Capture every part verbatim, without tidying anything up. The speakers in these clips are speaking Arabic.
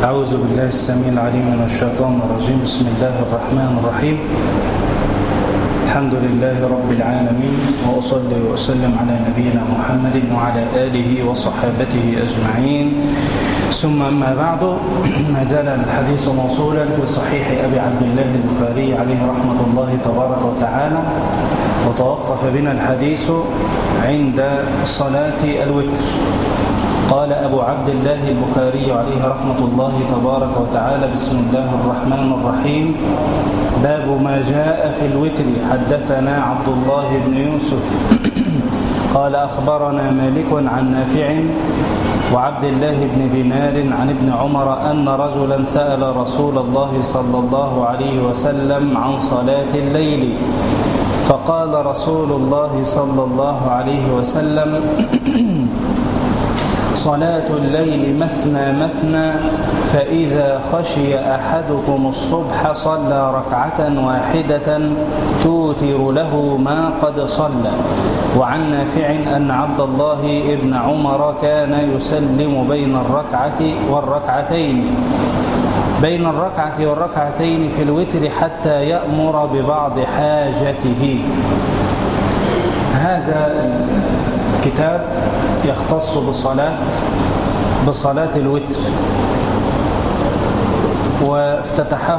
أعوذ بالله السميع العليم من الشيطان الرجيم. بسم الله الرحمن الرحيم. الحمد لله رب العالمين، وأصلي وأسلم على نبينا محمد وعلى آله وصحابته أجمعين، ثم أما بعد. ما زال الحديث موصولا في صحيح أبي عبد الله البخاري عليه رحمة الله تبارك وتعالى، وتوقف بنا الحديث عند صلاة الوتر. قال أبو عبد الله البخاري عليه رحمة الله تبارك وتعالى: بسم الله الرحمن الرحيم. باب ما جاء في الوتر. حدثنا عبد الله بن يوسف قال أخبرنا مالك عن نافع وعبد الله بن دينار عن ابن عمر أن رجلا سأل رسول الله صلى الله عليه وسلم عن صلاة الليل، فقال رسول الله صلى الله عليه وسلم: صلاة الليل مثنى مثنى، فإذا خشي أحدكم الصبح صلى ركعة واحدة توتر له ما قد صلى. وعن نافع أن عبد الله بن عمر كان يسلم بين الركعة والركعتين بين الركعة والركعتين في الوتر حتى يأمر ببعض حاجته. هذا الكتاب يختص بصلاة بصلاة الوتر، وافتتحه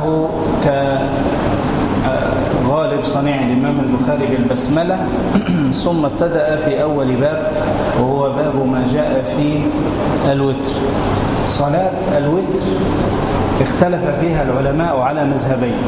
كغالب صنيع الإمام البخاري بالبسملة، ثم ابتدأ في أول باب وهو باب ما جاء في الوتر. صلاة الوتر اختلف فيها العلماء على مذهبين،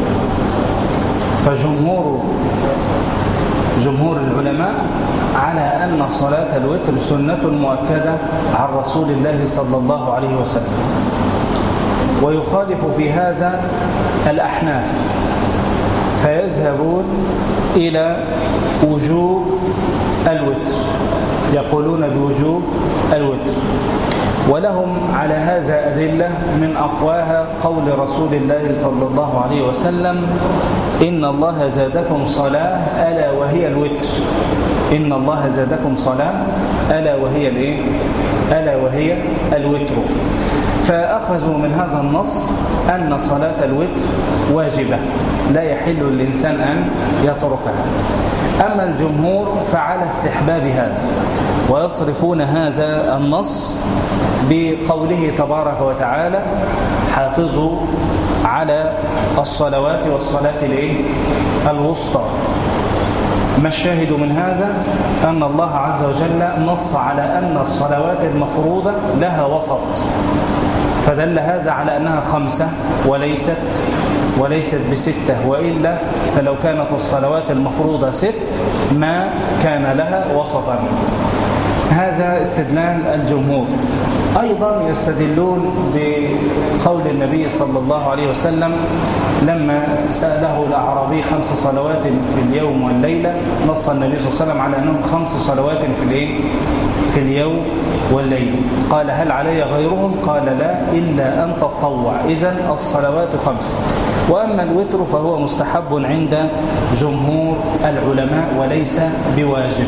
فجمهور جمهور العلماء على أن صلاة الوتر سنة مؤكدة عن رسول الله صلى الله عليه وسلم، ويخالف في هذا الأحناف، فيذهبون إلى وجوب الوتر، يقولون بوجوب الوتر. ولهم على هذا أدلة، من أقواها قول رسول الله صلى الله عليه وسلم: إن الله زادكم صلاة ألا وهي الوتر. إن الله زادكم صلاة ألا وهي الإيه؟ ألا وهي الوتر. فأخذوا من هذا النص أن صلاة الوتر واجبة لا يحل الإنسان أن يتركها. أما الجمهور فعلى استحباب هذا، ويصرفون هذا النص بقوله تبارك وتعالى: حافظوا على الصلوات والصلاة الإيه؟ الوسطى. ما الشاهد من هذا؟ أن الله عز وجل نص على أن الصلوات المفروضة لها وسط، فدل هذا على أنها خمسة وليست وليست بستة، وإلا فلو كانت الصلوات المفروضة ست ما كان لها وسطا. هذا استدلال الجمهور. أيضا يستدلون بقول النبي صلى الله عليه وسلم لما سأله الأعرابي خمس صلوات في اليوم والليلة، نص النبي صلى الله عليه وسلم على أنهم خمس صلوات في الإيه؟ في اليوم والليل. قال: هل علي غيرهم؟ قال: لا، إلا أن تطوع. إذن الصلوات خمس. وأما الوتر فهو مستحب عند جمهور العلماء وليس بواجب.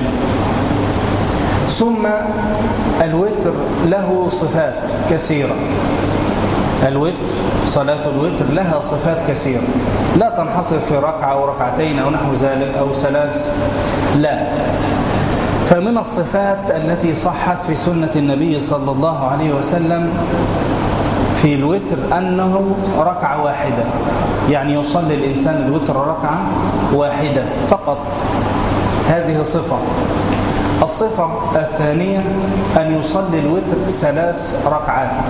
ثم الوتر له صفات كثيرة. الوتر صلاة الوتر لها صفات كثيرة، لا تنحصر في ركعة أو ركعتين أو نحو ذلك أو ثلاث، لا. فمن الصفات التي صحت في سنة النبي صلى الله عليه وسلم في الوتر أنه ركعة واحدة، يعني يصلي الإنسان الوتر ركعة واحدة فقط. هذه صفة. الصفة الثانية أن يصلي الوتر ثلاث ركعات،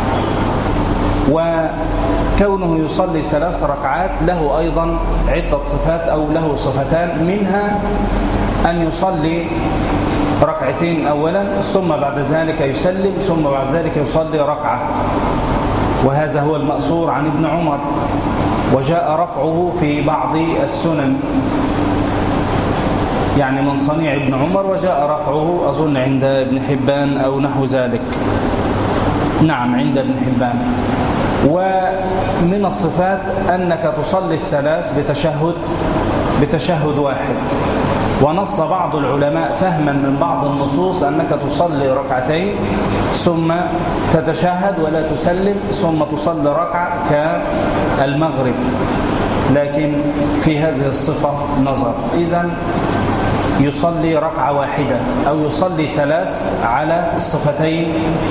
وكونه يصلي ثلاث ركعات له أيضا عدة صفات أو له صفتان، منها أن يصلي ركعتين أولا ثم بعد ذلك يسلم ثم بعد ذلك يصلي ركعة، وهذا هو المأثور عن ابن عمر، وجاء رفعه في بعض السنن، يعني من صنيع ابن عمر، وجاء رفعه أظن عند ابن حبان أو نحو ذلك. نعم، عند ابن حبان. ومن الصفات أنك تصلي الثلاث بتشهد بتشهد واحد، ونص بعض العلماء فهما من بعض النصوص أنك تصلي ركعتين ثم تتشهد ولا تسلم ثم تصلي ركعة كالمغرب، لكن في هذه الصفة نظر. إذن يصلي ركعة واحدة أو يصلي ثلاث على الصفتين،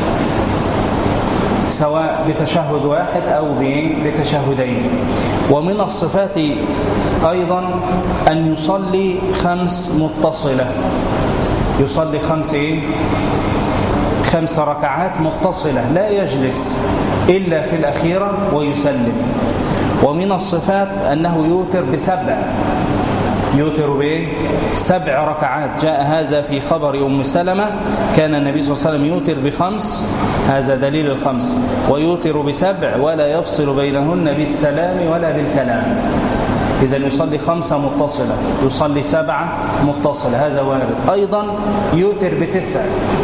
سواء بتشهد واحد أو بتشهدين. ومن الصفات أيضا أن يصلي خمس متصلة، يصلي خمس إيه؟ خمس ركعات متصلة، لا يجلس إلا في الأخيرة ويسلم. ومن الصفات أنه يوتر بسبع، يوتر بإيه؟ سبع ركعات. جاء هذا في خبر أم سلمة، كان النبي صلى الله عليه وسلم يوتر بخمس، هذا دليل الخمس، ويوتر بسبع ولا يفصل بينهن بالسلام ولا بالكلام. إذن يصلي خمسة متصلة، يصلي سبعة متصلة، هذا وارد. أيضا يوتر بتسع،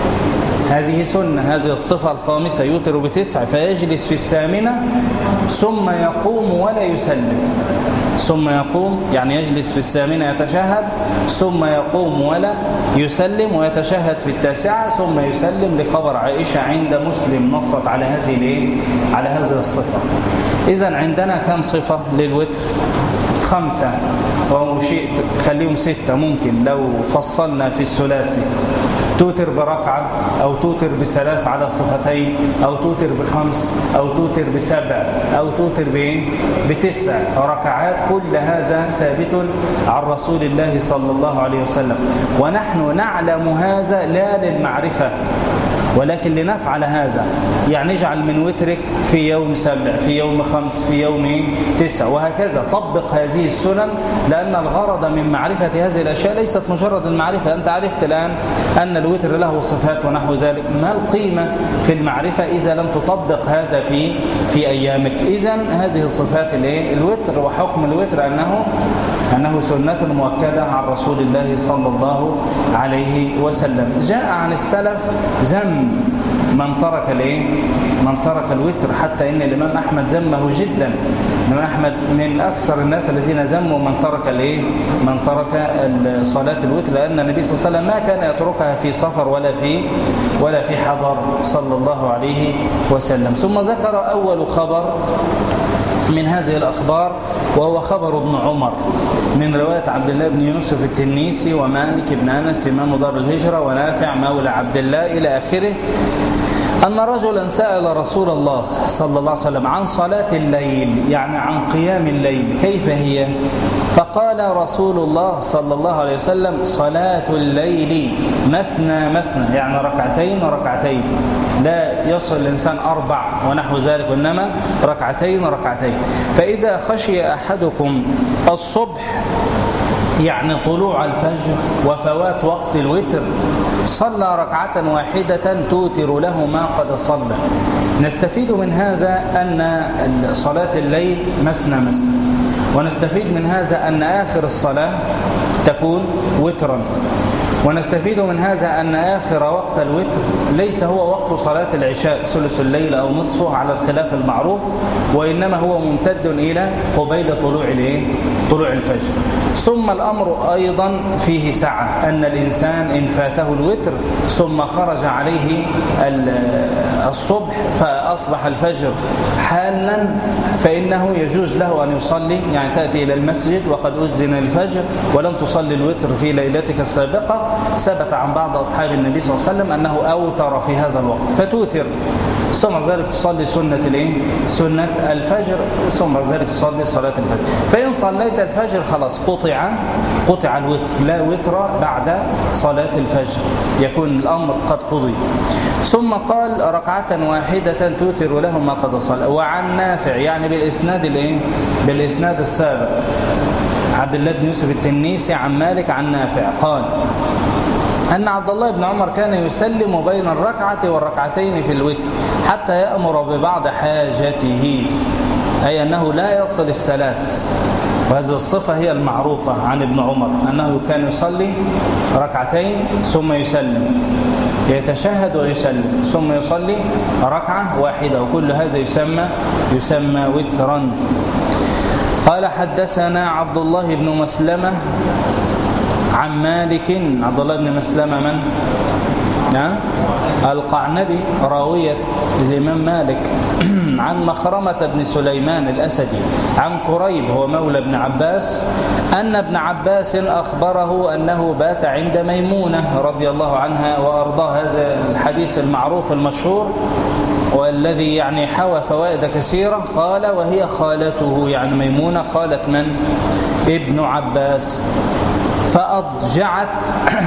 هذه سنة، هذه الصفة الخامسة، يوتر بتسع فيجلس في الثامنة ثم يقوم ولا يسلم، ثم يقوم يعني يجلس في الثامنة يتشهد ثم يقوم ولا يسلم، ويتشهد في التاسعة ثم يسلم، لخبر عائشة عند مسلم نصت على هذه على هذه الصفة. إذن عندنا كم صفة للوتر؟ خمسة، وشئت خليهم ستة ممكن لو فصلنا في الثلاثي، توتر بركعة أو توتر بثلاث على صفتين أو توتر بخمس أو توتر بسبع أو توتر بتسع ركعات، كل هذا ثابت عن رسول الله صلى الله عليه وسلم. ونحن نعلم هذا لا للمعرفة ولكن لنفعل هذا، يعني اجعل من وترك في يوم سبع، في يوم خمس، في يوم تسع، وهكذا طبق هذه السنن، لأن الغرض من معرفة هذه الأشياء ليست مجرد المعرفة. أنت عرفت الآن أن الوتر له صفات ونحو ذلك، ما القيمة في المعرفة إذا لم تطبق هذا في في أيامك؟ إذن هذه الصفات الوتر، وحكم الوتر أنه أنه سنة مؤكدة عن رسول الله صلى الله عليه وسلم. جاء عن السلف ذم من ترك الايه من ترك الوتر، حتى ان الامام احمد ذمه جدا. الامام احمد من اكثر الناس الذين ذموا من ترك الايه من ترك صلاه الوتر، لان النبي صلى الله عليه وسلم ما كان يتركها في سفر ولا في ولا في حضر صلى الله عليه وسلم. ثم ذكر اول خبر من هذه الأخبار وهو خبر ابن عمر من رواية عبد الله بن يوسف التنيسي ومالك بن أنس إمام دار الهجرة ونافع مولى عبد الله إلى آخره، أن رجلا سأل رسول الله صلى الله عليه وسلم عن صلاة الليل، يعني عن قيام الليل، كيف هي؟ فقال رسول الله صلى الله عليه وسلم: صلاة الليل مثنى مثنى، يعني ركعتين ركعتين، لا يصل الإنسان أربع ونحو ذلك، وإنما ركعتين ركعتين. فإذا خشي أحدكم الصبح، يعني طلوع الفجر وفوات وقت الوتر، صلى ركعة واحدة توتر له ما قد صلى. نستفيد من هذا أن صلاة الليل مثنى مثنى، ونستفيد من هذا أن آخر الصلاة تكون وترا، ونستفيد من هذا أن آخر وقت الوتر ليس هو وقت صلاة العشاء ثلث الليل أو نصفه على الخلاف المعروف، وإنما هو ممتد إلى قبيل طلوع طلوع الفجر. ثم الأمر أيضا فيه سعة، أن الإنسان إن فاته الوتر ثم خرج عليه الصبح فأصبح الفجر حالا، فإنه يجوز له أن يصلي، يعني تأتي إلى المسجد وقد أذن الفجر ولم تصلي الوتر في ليلتك السابقة. ثبت عن بعض أصحاب النبي صلى الله عليه وسلم أنه أوتر في هذا الوقت فتوتر، ثم ذلك تصلي سنة الايه سنة الفجر، ثم ذلك تصلي صلاة الفجر. فإن صليت الفجر خلاص قطع قطع الوتر، لا وتر بعد صلاة الفجر، يكون الأمر قد قضي. ثم قال: ركعة واحدة توتر له ما قد صلى. وعن نافع، يعني بالإسناد الايه بالإسناد السابق، عبد الله بن يوسف التنيسي عن مالك عن نافع قال أن عبد الله بن عمر كان يسلم بين الركعة والركعتين في الوتر حتى يأمر ببعض حاجته، أي أنه لا يصل الثلاث. وهذه الصفة هي المعروفة عن ابن عمر، أنه كان يصلي ركعتين ثم يسلم، يتشهد ويسلم، ثم يصلي ركعة واحدة، وكل هذا يسمى يسمى وترا. قال: حدثنا عبد الله بن مسلمة عن مالك عبد الله بن مسلمة من؟ ها؟ القعنبي راوية الإمام مالك. عن مخرمة بن سليمان الأسدي عن كريب هو مولى ابن عباس أن ابن عباس أخبره أنه بات عند ميمونة رضي الله عنها وأرضاه. هذا الحديث المعروف المشهور والذي يعني حوى فوائد كثيرة. قال وهي خالته، يعني ميمونة خالة من؟ ابن عباس. فأضجعت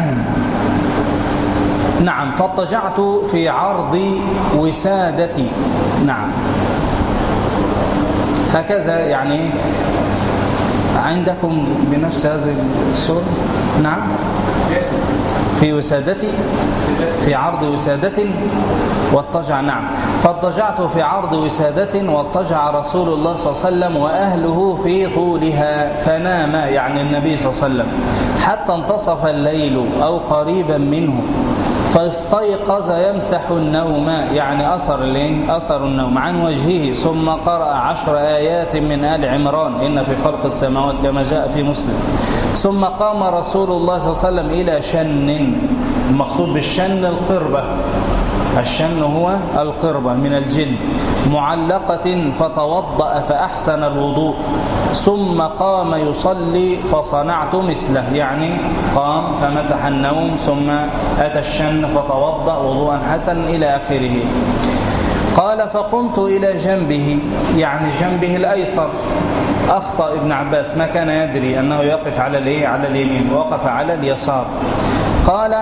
نعم فاضطجعت في عرض وسادتي. نعم هكذا يعني عندكم بنفس هذه الصورة. نعم في وسادتي في عرض وسادة واضطجع. نعم فاضطجعت في عرض وسادة واضطجع رسول الله صلى الله عليه وسلم وأهله في طولها فنام، يعني النبي صلى الله عليه وسلم، حتى انتصف الليل أو قريبا منه، فاستيقظ يمسح النوم، يعني أثر الايه؟ أثر النوم عن وجهه، ثم قرأ عشر آيات من آل عمران إن في خلق السماوات كما جاء في مسلم. ثم قام رسول الله صلى الله عليه وسلم إلى شن، المقصود بالشن القربة، الشن هو القربة من الجلد، معلقة، فتوضأ فأحسن الوضوء، ثم قام يصلي فصنعت مثله، يعني قام فمسح النوم ثم أتى الشن فتوضأ وضوءا حسنا إلى آخره. قال فقمت إلى جنبه، يعني جنبه الأيسر. أخطأ ابن عباس، ما كان يدري أنه يقف على الإيه؟ على اليمين، وقف على اليسار. قال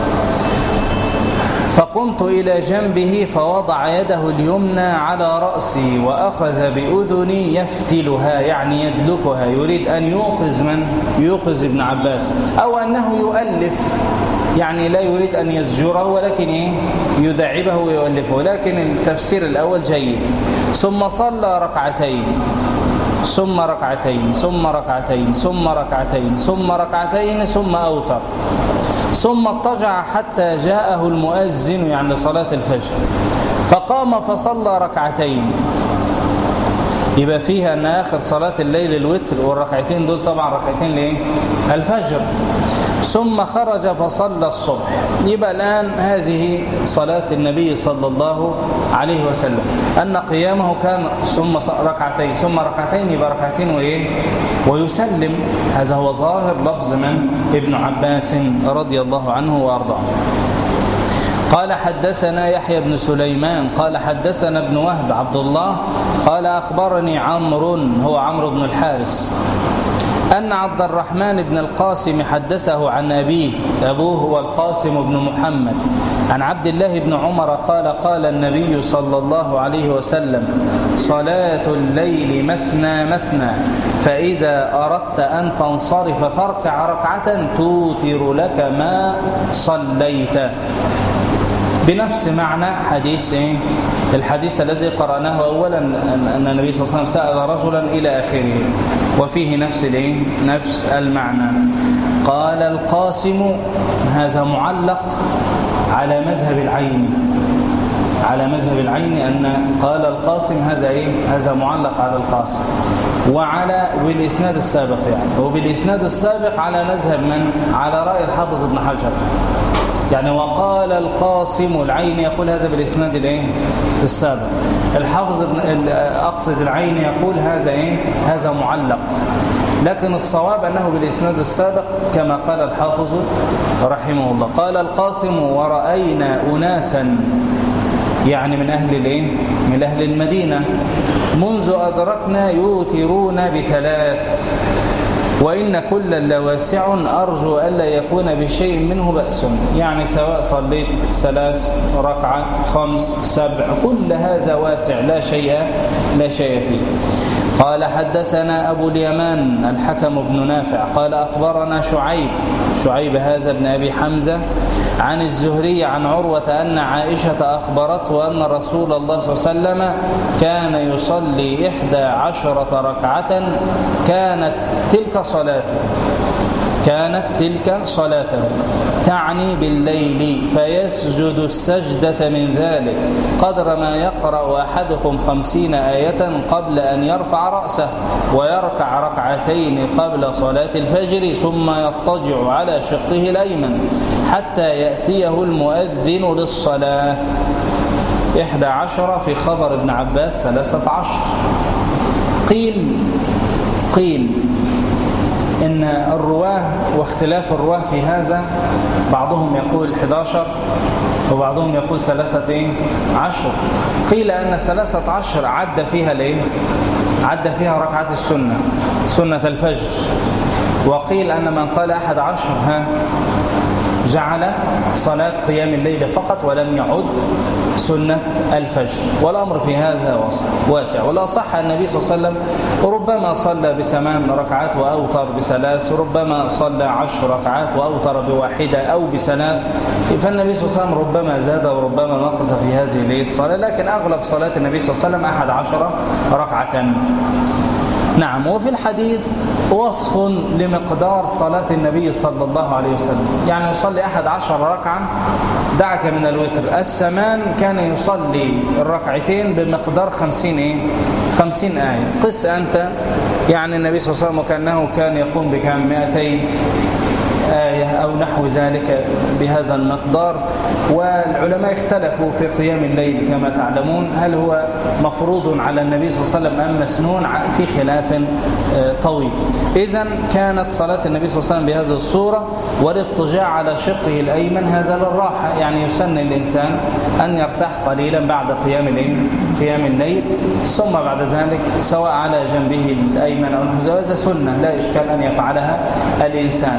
فقمت إلى جنبه فوضع يده اليمنى على رأسي وأخذ بأذني يفتلها، يعني يدلكها، يريد أن يوقظ من؟ يوقظ ابن عباس، أو أنه يؤلف، يعني لا يريد أن يزجره ولكن إيه؟ يدعبه ويؤلفه، لكن التفسير الأول جيد. ثم صلى ركعتين ثم ركعتين ثم ركعتين ثم ركعتين ثم ركعتين ثم أوتر، ثم اضطجع حتى جاءه المؤذن، يعني صلاة الفجر، فقام فصلى ركعتين. يبقى فيها أن آخر صلاة الليل الوتر، والركعتين دول طبعا ركعتين لإيه؟ الفجر. ثم خرج فصلى الصبح. يبقى الآن هذه صلاة النبي صلى الله عليه وسلم، أن قيامه كان ثم ركعتين ثم ركعتين، يبقى ركعتين وإيه؟ ويسلم. هذا هو ظاهر لفظ من؟ ابن عباس رضي الله عنه وأرضاه. قال حدثنا يحيى بن سليمان قال حدثنا ابن وهب عبد الله قال أخبرني عمرو، هو عمرو بن الحارث، أن عبد الرحمن بن القاسم حدثه عن أبيه، أبوه هو القاسم بن محمد، عن عبد الله بن عمر قال قال النبي صلى الله عليه وسلم صلاة الليل مثنى مثنى، فإذا أردت أن تنصرف فاركع ركعة توتر لك ما صليت. بنفس معنى حديث إيه؟ الحديث الذي قرأناه أولا، أن النبي صلى الله عليه وسلم سأل رجلا إلى آخره، وفيه نفس الإيه؟ نفس المعنى. قال القاسم، هذا معلق على مذهب العين، على مذهب العين أن قال القاسم هذا إيه؟ هذا معلق على القاسم، وعلى بالإسناد السابق، يعني وبالإسناد السابق على مذهب من؟ على رأي الحافظ ابن حجر، يعني وقال القاسم العين يقول هذا بالإسناد الايه؟ السابق. الحافظ أقصد العين يقول هذا ايه؟ هذا معلق، لكن الصواب أنه بالإسناد السابق كما قال الحافظ رحمه الله. قال القاسم ورأينا أناسا، يعني من أهل الايه؟ من أهل المدينة، منذ أدركنا يوترون بثلاث، وإن كل لواسع أرجو ألا يكون بشيء منه بأس، يعني سواء صليت ثلاث ركعة خمس سبع كل هذا واسع، لا شيء لا شيء فيه. قال حدثنا أبو اليمان الحكم بن نافع قال أخبرنا شعيب شعيب هذا ابن أبي حمزة عن الزهري عن عروة أن عائشة أخبرته أن رسول الله صلى الله عليه وسلم كان يصلي إحدى عشرة ركعة، كانت تلك صلاته كانت تلك صلاته تعني بالليل، فيسجد السجدة من ذلك قدر ما يقرأ أحدكم خمسين آية قبل أن يرفع رأسه، ويركع ركعتين قبل صلاة الفجر، ثم يضطجع على شقه الأيمن حتى يأتيه المؤذن للصلاة. إحدى عشر في خبر ابن عباس ثلاثة عشر. قيل قيل إن الرواه واختلاف الرواه في هذا، بعضهم يقول إحدى عشر وبعضهم يقول ثلاثة عشر. قيل أن ثلاثة عشر عد فيها ليه؟ عد فيها ركعات السنة، سنة الفجر. وقيل أن من قال أحد عشر ها جعل صلاة قيام الليل فقط ولم يعد سنة الفجر، والأمر في هذا واسع. ولا صح النبي صلى الله عليه وسلم ربما صلى بثمان ركعات وأوتر بثلاث، ربما صلى عشر ركعات وأوتر بواحدة أو بثلاث، فالنبي صلى الله عليه وسلم ربما زاد وربما نقص في هذه الصلاة، لكن أغلب صلاة النبي صلى الله عليه وسلم أحد عشر ركعة. نعم. وفي الحديث وصف لمقدار صلاة النبي صلى الله عليه وسلم، يعني يصلي أحد عشر ركعة، دعك من الوتر. السمان كان يصلي الركعتين بمقدار خمسين إيه؟ خمسين آية. قس أنت يعني النبي صلى الله عليه وسلم وكأنه كان يقوم بكم مئتين آية أو نحو ذلك بهذا المقدار. والعلماء اختلفوا في قيام الليل كما تعلمون، هل هو مفروض على النبي صلى الله عليه وسلم أم مسنون، في خلاف طويل. إذن كانت صلاة النبي صلى الله عليه وسلم بهذه الصورة، والاضطجاع على شقه الأيمن هذا للراحة، يعني يسن الإنسان أن يرتاح قليلا بعد قيام الليل قيام الليل ثم بعد ذلك سواء على جنبه الأيمن أو نحو ذلك، سنة لا إشكال أن يفعلها الإنسان.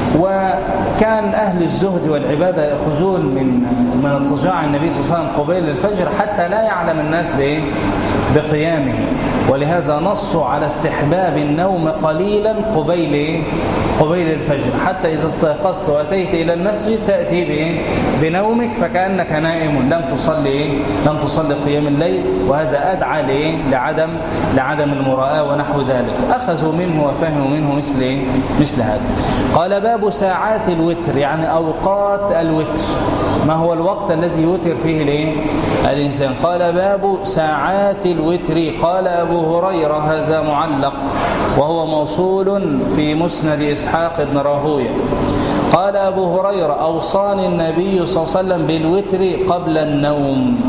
وكان أهل الزهد والعبادة يأخذون من من اضطجاع النبي صلى الله عليه وسلم قبيل الفجر حتى لا يعلم الناس بإيه؟ بقيامه، ولهذا نصوا على استحباب النوم قليلا قبيل إيه؟ قبيل الفجر، حتى إذا استيقظت وأتيت إلى المسجد تأتي بإيه؟ بنومك فكأنك نائم لم تصلي إيه؟ لم تصلي قيام الليل، وهذا أدعى لإيه؟ لعدم لعدم المراءة ونحو ذلك. أخذوا منه وفهموا منه مثل إيه؟ مثل هذا. قال باب ساعات الوتر، يعني أوقات الوتر، ما هو الوقت الذي يوتر فيه الإيه؟ الإنسان. قال باب ساعات الوتر. قال أبو هريرة، هذا معلق وهو موصول في مسند إسحاق بن راهويه. قال أبو هريرة: أوصاني النبي صلى الله عليه وسلم بالوتر قبل النوم.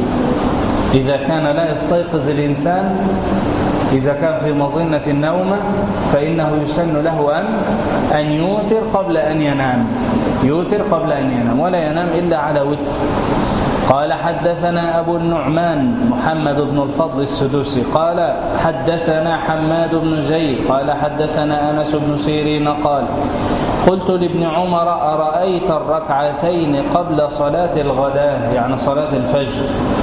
إذا كان لا يستيقظ الإنسان، إذا كان في مظنة النوم، فإنه يسن له أن أن يوتر قبل أن ينام، يوتر قبل أن ينام، ولا ينام إلا على وتر. قال حدثنا أبو النعمان محمد بن الفضل السدوسي قال حدثنا حماد بن زيد قال حدثنا أنس بن سيرين قال: قلت لابن عمر: أرأيت الركعتين قبل صلاة الغداء، يعني صلاة الفجر،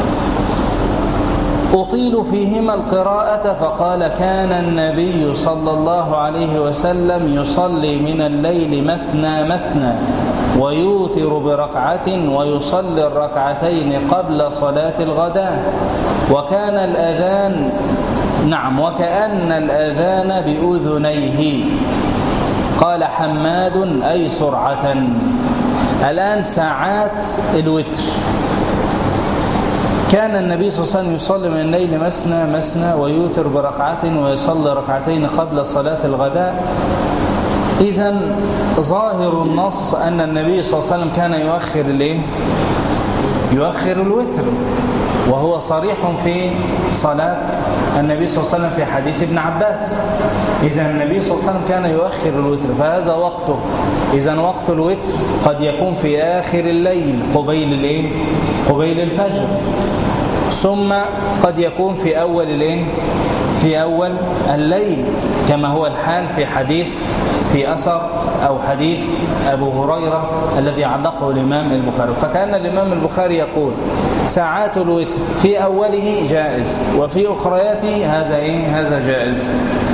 أطيل فيهما القراءة؟ فقال: كان النبي صلى الله عليه وسلم يصلي من الليل مثنى مثنى ويوتر بركعة ويصلي الركعتين قبل صلاة الغداء، وكان الأذان نعم وكأن الأذان بأذنيه. قال حماد: أي سرعة. الآن ساعات الوتر. كان النبي صلى الله عليه وسلم يصلي من الليل مثنى مثنى ويوتر بركعة ويصلي ركعتين قبل صلاة الغداء. إذن ظاهر النص أن النبي صلى الله عليه وسلم كان يؤخر الايه؟ يؤخر الوتر، وهو صريح في صلاة النبي صلى الله عليه وسلم في حديث ابن عباس. إذن النبي صلى الله عليه وسلم كان يؤخر الوتر، فهذا وقته. إذن وقت الوتر قد يكون في آخر الليل قبيل الايه؟ قبيل الفجر، ثم قد يكون في أول الايه؟ في أول الليل، كما هو الحال في حديث في أثر أو حديث أبو هريرة الذي علقه الإمام البخاري. فكان الإمام البخاري يقول: ساعات الوتر في أوله جائز وفي أخرياته هذا إيه؟ هذا جائز.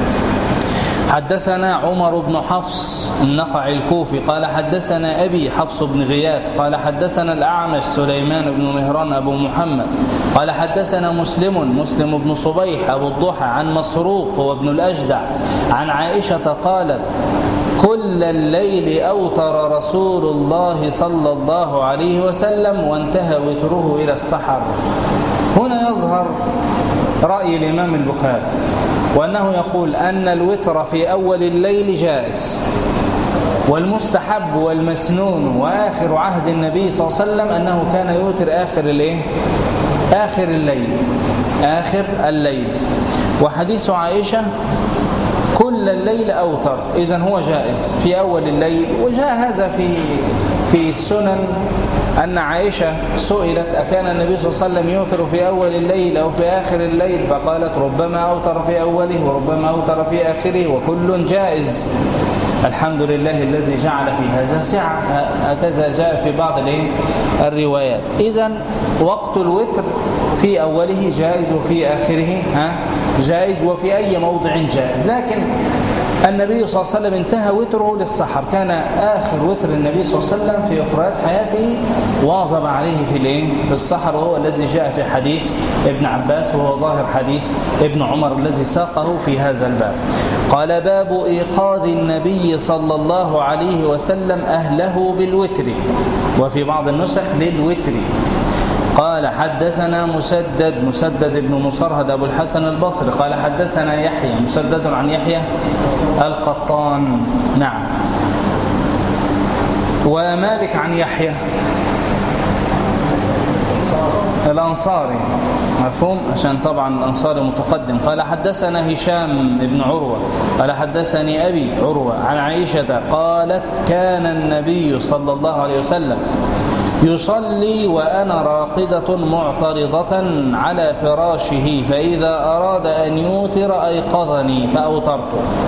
حدثنا عمر بن حفص النخعي الكوفي قال حدثنا أبي حفص بن غياث قال حدثنا الأعمش سليمان بن مهران أبو محمد قال حدثنا مسلم مسلم بن صبيح أبو الضحى عن مسروق هو ابن الأجدع عن عائشة قالت: كل الليل أوتر رسول الله صلى الله عليه وسلم وانتهى وتره إلى السحر. هنا يظهر رأي الإمام البخاري، وأنه يقول أن الوتر في أول الليل جائز، والمستحب والمسنون وآخر عهد النبي صلى الله عليه وسلم أنه كان يوتر آخر الايه؟ آخر الليل، آخر الليل. وحديث عائشة كل الليل أوتر، إذن هو جائز في أول الليل. وجاء هذا في في السنن أن عائشة سئلت أكان النبي صلى الله عليه وسلم يوتر في أول الليل أو في آخر الليل، فقالت ربما أوتر في أوله وربما أوتر في آخره وكل جائز. الحمد لله الذي جعل في هذا سعة، هكذا جاء في بعض الروايات. إذن وقت الوتر في أوله جائز وفي آخره ها جائز، وفي أي موضع جائز. لكن النبي صلى الله عليه وسلم انتهى وتره للسحر، كان آخر وتر النبي صلى الله عليه وسلم في أخرات حياته واظب عليه في الايه في السحر، وهو الذي جاء في حديث ابن عباس، وهو ظاهر حديث ابن عمر الذي ساقه في هذا الباب. قال باب إيقاظ النبي صلى الله عليه وسلم أهله بالوتر، وفي بعض النسخ للوتر. قال حدثنا مسدد مسدد بن مصرهد أبو الحسن البصري قال حدثنا يحيى مسدد عن يحيى القطان، نعم، ومالك عن يحيى الأنصاري، مفهوم، عشان طبعا الأنصاري متقدم. قال حدثنا هشام بن عروة قال حدثني أبي عروة عن عائشة قالت كان النبي صلى الله عليه وسلم يصلي وأنا راقدة معترضة على فراشه، فإذا أراد أن يوتر أيقظني فأوترت.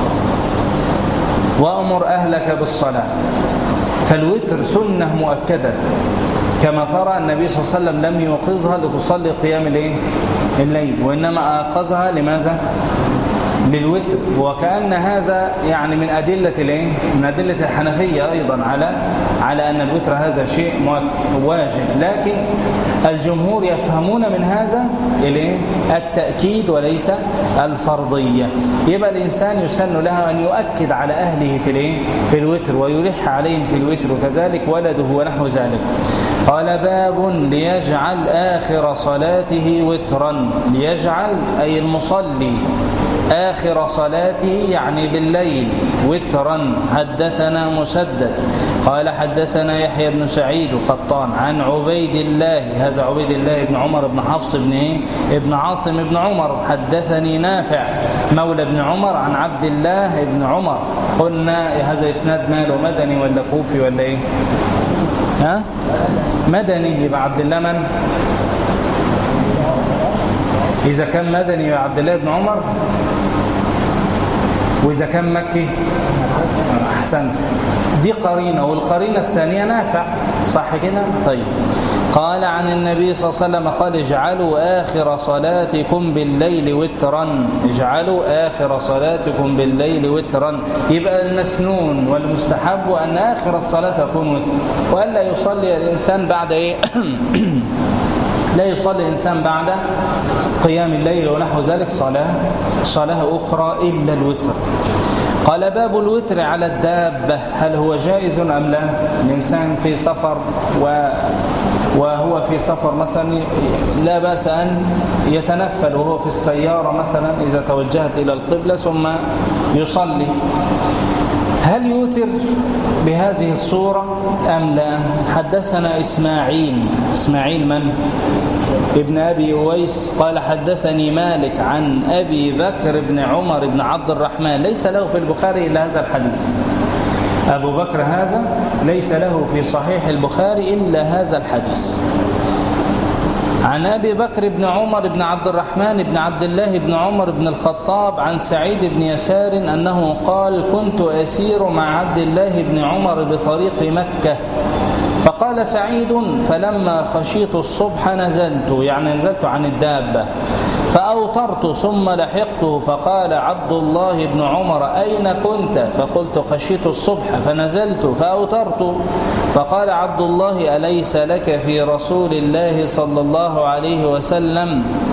وأمر أهلك بالصلاة. فالوتر سنة مؤكدة، كما ترى النبي صلى الله عليه وسلم لم يوقظها لتصلي قيام الليل، وإنما أخذها لماذا؟ للوتر. وكأن هذا يعني من أدلة الايه من أدلة الحنفية أيضا على على أن الوتر هذا شيء واجب، لكن الجمهور يفهمون من هذا الايه التأكيد وليس الفرضية. يبقى الإنسان يسن له أن يؤكد على أهله في الايه في الوتر ويلح عليهم في الوتر، وكذلك ولده ونحو ذلك. قال باب ليجعل آخر صلاته وترا. ليجعل أي المصلي آخر صلاته يعني بالليل وترا. حدثنا مسدد قال حدثنا يحيى بن سعيد القطان عن عبيد الله، هذا عبيد الله بن عمر بن حفص بن ايه ابن عاصم بن عمر. حدثني نافع مولى بن عمر عن عبد الله بن عمر. قلنا هذا اسناد ماله مدني ولا كوفي ولا ايه؟ ها مدني. يبقى عبد الله من؟ إذا كان مدني يبقى عبد الله بن عمر، وإذا كان مكي أحسن. دي قرينة، والقرينة الثانية نافع، صح كده؟ طيب. قال عن النبي صلى الله عليه وسلم قال اجعلوا آخر صلاتكم بالليل وترا. اجعلوا آخر صلاتكم بالليل وترا. يبقى المسنون والمستحب أن آخر الصلاة تكون وتر، وألا يصلي الإنسان بعد إيه لا يصلي الإنسان بعد قيام الليل ونحو ذلك صلاة صلاة أخرى إلا الوتر. قال باب الوتر على الدابة، هل هو جائز أم لا؟ الإنسان في سفر و وهو في سفر مثلا لا بأس أن يتنفل وهو في السيارة مثلا إذا توجهت إلى القبلة ثم يصلي. هل يوتر بهذه الصورة أم لا؟ حدثنا إسماعيل إسماعيل من؟ ابن أبي أويس قال حدثني مالك عن أبي بكر بن عمر بن عبد الرحمن. ليس له في البخاري إلا هذا الحديث. أبو بكر هذا ليس له في صحيح البخاري إلا هذا الحديث. عن أبي بكر بن عمر بن عبد الرحمن بن عبد الله بن عمر بن الخطاب عن سعيد بن يسار أنه قال كنت أسير مع عبد الله بن عمر بطريق مكة، فقال سعيد فلما خشيت الصبح نزلت، يعني نزلت عن الدابة فأوترت ثم لحقته، فقال عبد الله بن عمر أين كنت؟ فقلت خشيت الصبح فنزلت فأوترت، فقال عبد الله أليس لك في رسول الله صلى الله عليه وسلم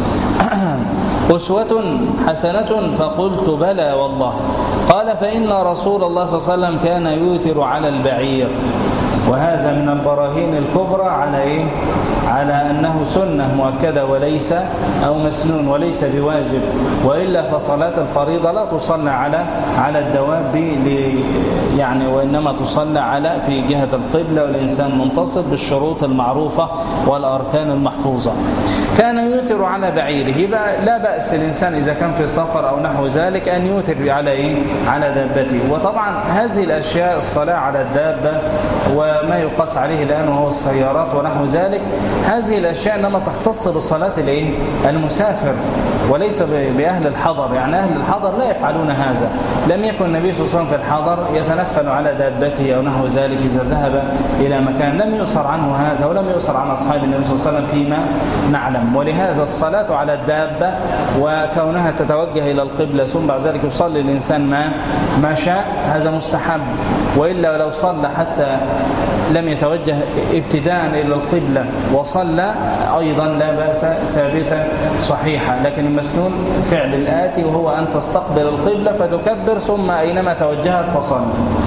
أسوة حسنة؟ فقلت بلى والله. قال فإن رسول الله صلى الله عليه وسلم كان يوتر على البعير، وهذا من البراهين الكبرى على إيه؟ على أنه سنة مؤكدة وليس أو مسنون وليس بواجب، وإلا فصلاة الفريضة لا تصلى على على الدواب يعني، وإنما تصلى على في جهة القبلة والإنسان منتصب بالشروط المعروفة والأركان المحفوظة. كان يوتر على بعيره، لا بأس الإنسان إذا كان في سفر أو نحو ذلك أن يوتر على إيه؟ على دابته. وطبعا هذه الأشياء الصلاة على الدابة وما يقاس عليه الآن وهو السيارات ونحو ذلك، هذه الأشياء إنما تختص بصلاة الإيه؟ المسافر وليس بأهل الحضر. يعني أهل الحضر لا يفعلون هذا. لم يكن النبي صلى الله عليه وسلم في الحضر يتنفل على دابته أو نحو ذلك إذا ذهب إلى مكان، لم يؤثر عنه هذا ولم يؤثر عن أصحاب النبي صلى الله عليه وسلم فيما نعلم. ولهذا الصلاة على الدابة وكونها تتوجه إلى القبلة ثم بعد ذلك يصلي الإنسان ما ما شاء، هذا مستحب. وإلا لو صلى حتى لم يتوجه ابتداء إلى القبلة وصلى أيضا لا بأس، ثابتة صحيحة. لكن المسنون فعل الآتي، وهو أن تستقبل القبلة فتكبر ثم أينما توجهت فصل.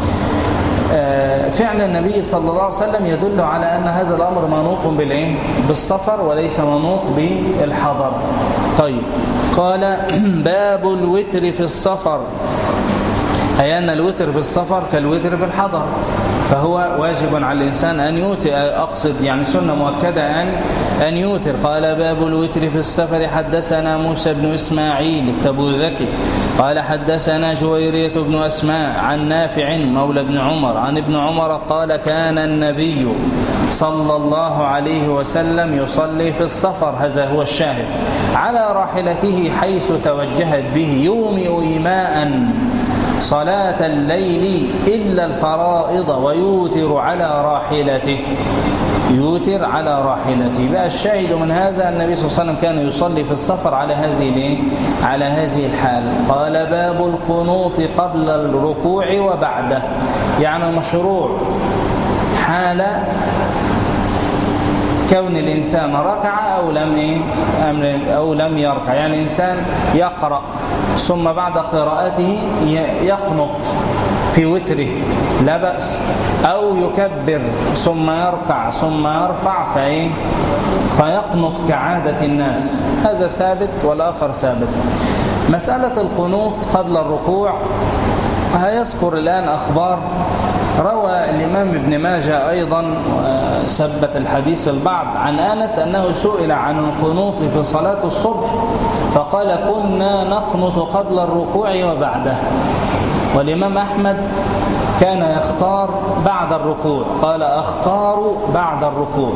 فعل النبي صلى الله عليه وسلم يدل على أن هذا الأمر منوط بالإيه؟ بالسفر وليس منوط بالحضر. طيب، قال باب الوتر في السفر، أي أن الوتر في السفر كالوتر في الحضر، فهو واجب على الإنسان أن يوتر، أقصد يعني سنة مؤكدة أن أن يوتر. قال باب الوتر في السفر. حدثنا موسى بن إسماعيل التبوذكي قال حدثنا جويرية بن أسماء عن نافع مولى بن عمر عن ابن عمر قال كان النبي صلى الله عليه وسلم يصلي في السفر، هذا هو الشاهد، على راحلته حيث توجهت به، يومئ إيماء صلاة الليل إلا الفرائض، ويوتر على راحلته، يوتر على راحلته. بقى الشاهد من هذا النبي صلى الله عليه وسلم كان يصلي في السفر على هذه على هذه الحال. قال باب القنوط قبل الركوع وبعده، يعني مشروع حال كون الإنسان ركع أو لم إيه أو لم يركع، يعني الإنسان يقرأ ثم بعد قراءته يقنط في وتره لا بأس، أو يكبر ثم يركع ثم يرفع فإيه فيقنط كعادة الناس، هذا ثابت والآخر ثابت. مسألة القنوط قبل الركوع هيذكر الآن أخبار. روى الإمام ابن ماجه أيضا ثبت الحديث البعض عن أنس أنه سئل عن القنوط في صلاة الصبح فقال كنا نقنط قبل الركوع وبعده. والإمام أحمد كان يختار بعد الركوع، قال أختار بعد الركوع.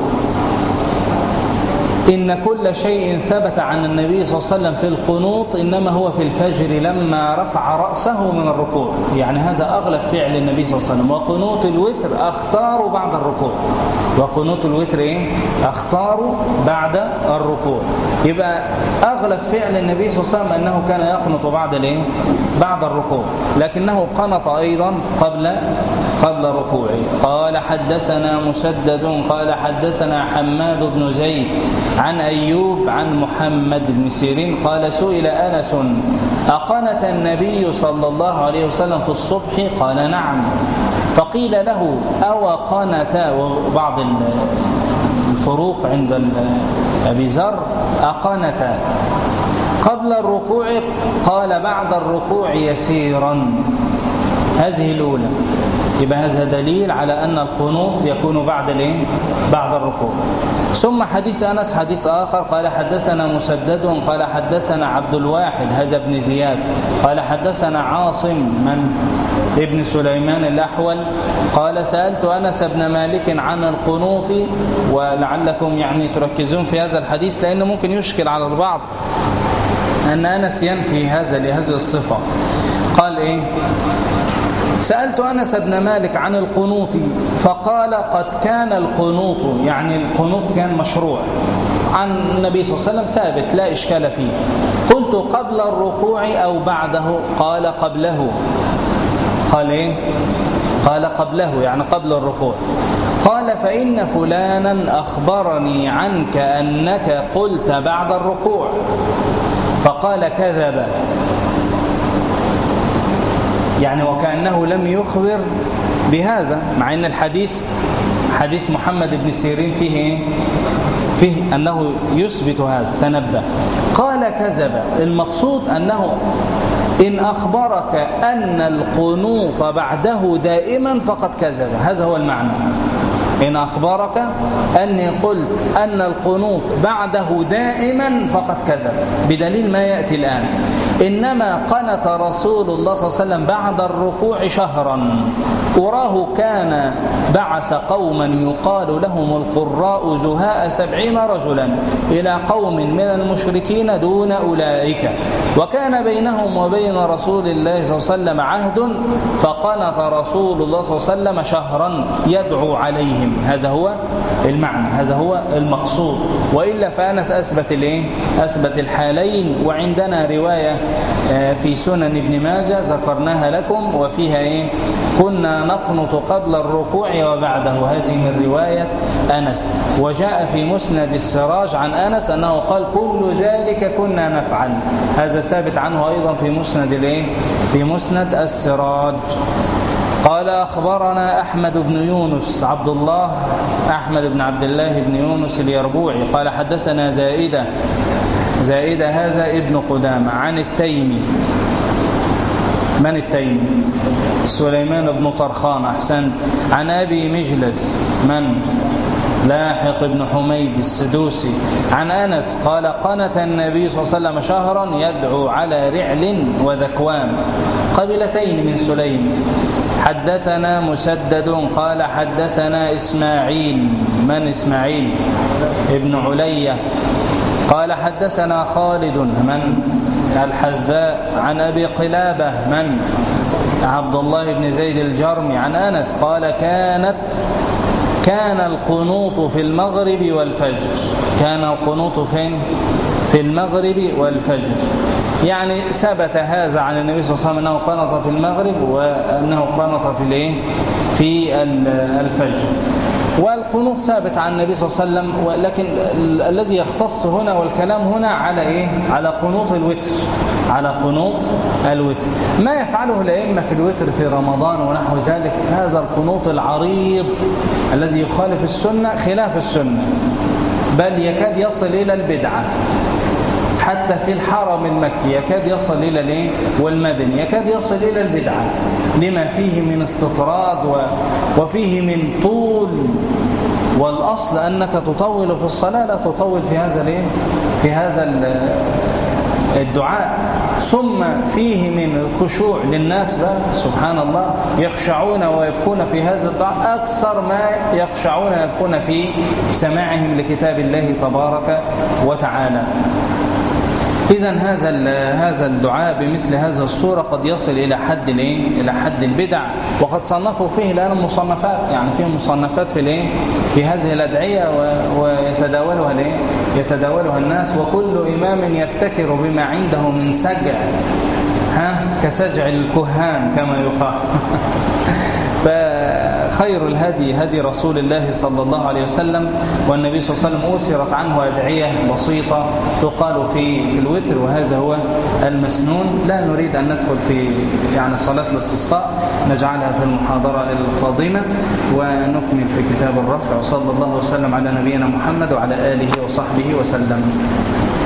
إن كل شيء ثبت عن النبي صلى الله عليه وسلم في القنوط إنما هو في الفجر لما رفع رأسه من الركوع، يعني هذا أغلب فعل النبي صلى الله عليه وسلم. وقنوط الوتر أختار بعد الركوع، وقنوط الوتر إيه؟ أختار بعد الركوع. يبقى أغلب فعل النبي صلى الله عليه وسلم أنه كان يقنط بعد الإيه؟ بعد الركوع، لكنه قنط أيضا قبل قبل ركوعه. قال حدثنا مسدد قال حدثنا حماد بن زيد عن أيوب عن محمد بن سيرين قال سئل أنس أقنت النبي صلى الله عليه وسلم في الصبح؟ قال نعم. فقيل له أو قنت، وبعض الفروق عند أبي ذر أقنت قبل الركوع؟ قال بعد الركوع يسيرا. هذه الأولى. يبقى هذا دليل على أن القنوط يكون بعد الايه؟ بعد الركوع. ثم حديث أنس حديث آخر قال حدثنا مسدد قال حدثنا عبد الواحد هذا ابن زياد قال حدثنا عاصم من ابن سليمان الأحول قال سألت أنس بن مالك عن القنوط، ولعلكم يعني تركزون في هذا الحديث لأنه ممكن يشكل على البعض أن أنس ينفي هذا لهذه الصفة. قال إيه؟ سألت أنس بن مالك عن القنوط فقال قد كان القنوط، يعني القنوط كان مشروع عن النبي صلى الله عليه وسلم ثابت لا إشكال فيه. قلت قبل الركوع أو بعده؟ قال قبله. قال إيه؟ قال قبله يعني قبل الركوع. قال فإن فلانا أخبرني عنك أنك قلت بعد الركوع، فقال كذب، يعني وكأنه لم يخبر بهذا، مع أن الحديث حديث محمد بن سيرين فيه فيه أنه يثبت هذا، تنبه. قال كذب، المقصود أنه إن أخبرك أن القنوط بعده دائما فقد كذب، هذا هو المعنى. إن أخبرك أني قلت أن القنوط بعده دائما فقد كذب، بدليل ما يأتي الآن. إنما قنت رسول الله صلى الله عليه وسلم بعد الركوع شهرا، أراه كان بعث قوما يقال لهم القراء زهاء سبعين رجلا إلى قوم من المشركين دون أولئك، وكان بينهم وبين رسول الله صلى الله عليه وسلم عهد، فقنت رسول الله صلى الله عليه وسلم شهرا يدعو عليهم. هذا هو المعنى، هذا هو المقصود. وإلا فأنس أثبت الايه؟ أثبت الحالين. وعندنا رواية في سنن ابن ماجه ذكرناها لكم، وفيها إيه؟ كنا نقنط قبل الركوع وبعده، هذه من رواية أنس. وجاء في مسند السراج عن أنس أنه قال كل ذلك كنا نفعل، هذا ثابت عنه أيضا في مسند الايه؟ في مسند السراج. قال أخبرنا أحمد بن يونس عبد الله أحمد بن عبد الله بن يونس اليربوعي قال حدثنا زائدة زائدة هذا ابن قدامة عن التيمي. من التيمي؟ سليمان بن طرخان، أحسن. عن أبي مجلس من؟ لاحق بن حميد السدوسي. عن أنس قال قنت النبي صلى الله عليه وسلم شهرا يدعو على رعل وذكوان، قبيلتين من سليم. حدثنا مسدد قال حدثنا إسماعيل. من إسماعيل؟ ابن علية. قال حدثنا خالد من؟ الحذاء. عن أبي قلابة من؟ عبد الله بن زيد الجرمي. عن أنس قال كانت كان القنوط في المغرب والفجر. كان القنوط فين؟ في المغرب والفجر، يعني ثبت هذا عن النبي صلى الله عليه وسلم أنه قنط في المغرب وأنه قنط في الايه؟ في الفجر. والقنوط ثابت عن النبي صلى الله عليه وسلم، ولكن الذي يختص هنا والكلام هنا على ايه؟ على قنوط الوتر، على قنوط الوتر. ما يفعله الأئمة في الوتر في رمضان ونحو ذلك، هذا القنوط العريض الذي يخالف السنة خلاف السنة، بل يكاد يصل إلى البدعة. حتى في الحرم المكي يكاد يصل إلى الايه؟ والمدني يكاد يصل إلى البدعة، لما فيه من استطراد وفيه من طول. والأصل أنك تطول في الصلاة، لا تطول في هذا الايه؟ في هذا الدعاء. ثم فيه من الخشوع للناس بقى سبحان الله، يخشعون ويبكون في هذا الدعاء أكثر ما يخشعون ويبكون في سماعهم لكتاب الله تبارك وتعالى. إذن هذا هذا الدعاء بمثل هذا الصورة قد يصل إلى حد الايه؟ إلى حد البدع، وقد صنفوا فيه الآن مصنفات، يعني فيه مصنفات في الايه؟ في هذه الأدعية، ويتداولها الايه؟ يتداولها الناس، وكل إمام يبتكر بما عنده من سجع، ها كسجع الكهان كما يقال. فخير الهدي هدي رسول الله صلى الله عليه وسلم، والنبي صلى الله عليه وسلم أسرت عنه أدعية بسيطة تقال في في الوتر، وهذا هو المسنون. لا نريد أن ندخل في يعني صلاة الاستسقاء، نجعلها في المحاضرة القادمة، ونكمل في كتاب الرفع. وصلى الله وسلم على نبينا محمد وعلى آله وصحبه وسلم.